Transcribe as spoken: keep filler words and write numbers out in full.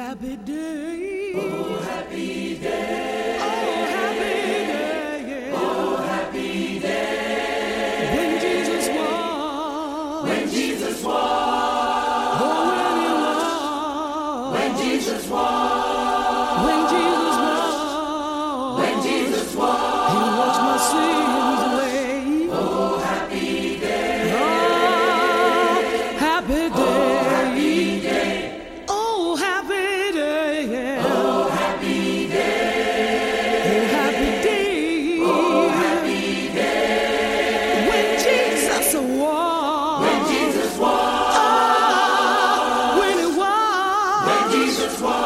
happy day. Oh, happy day. Oh, happy day, yeah. Oh, happy day. When Jesus walked. When Jesus walked. Oh, when he walked. When Jesus walked. When Jesus walked. When Jesus walked. He washed my sins away. Oh, happy day. Oh, happy day. Oh, happy day. Oh, happy day, yeah. Oh, happy day. Oh, happy day. Oh, happy day. When Jesus walked. When Jesus walked. Oh, when he walked. When Jesus walked.